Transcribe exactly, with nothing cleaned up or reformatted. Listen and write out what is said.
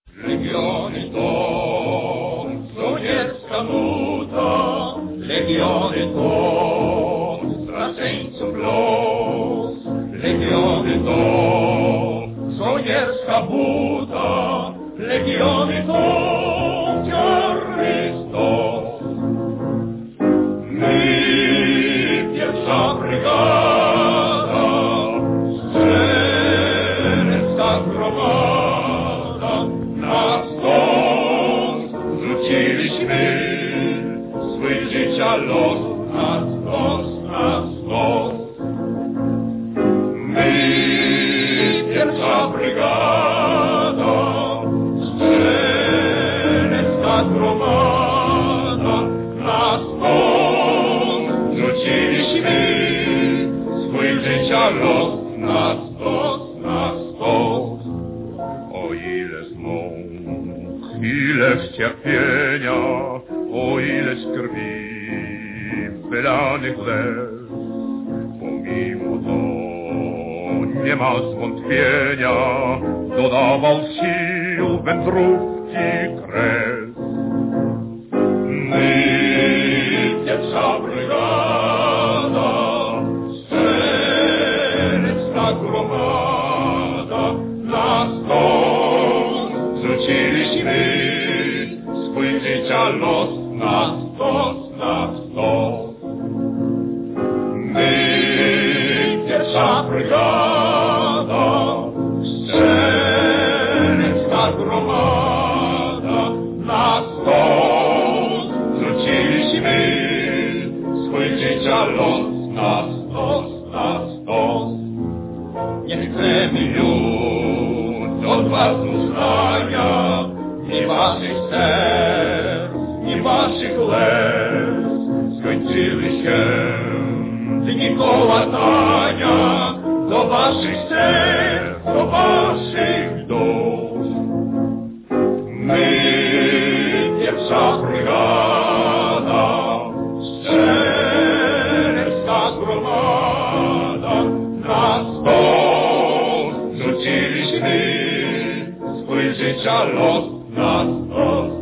Legiony to żołnierska nuta, legiony to straceńców los, legiony to żołnierska buta, legiony to czarny stos. My, pierwsza brygada, strzelecka gromada, na stos rzuciliśmy swój życia los, na stos, na stos. My, pierwsza brygada, strzelecka gromada, na stos rzuciliśmy swój życia los, na stos, na stos. O ileż mąk, ileż cierpienia, o ileż krwi wylanych łez. Pomimo to nie ma zwątpienia, dodawał sił wędrówki kres. My, pierwsza brygada, strzelecka gromada, na stos rzuciliśmy swój życia los, na stos, na stos. My, pierwsza brygada, strzelecka gromada, na stos rzuciliśmy swój życia los, na stos, na stos. Nie chcemy już od was uznania, ni waszych serc, ni waszych łez. Skończyły się dni kołatania, do waszych serc, do waszych dusz. My, pierwsza brygada, strzelecka gromada, na stos rzuciliśmy swój życia los, na stos.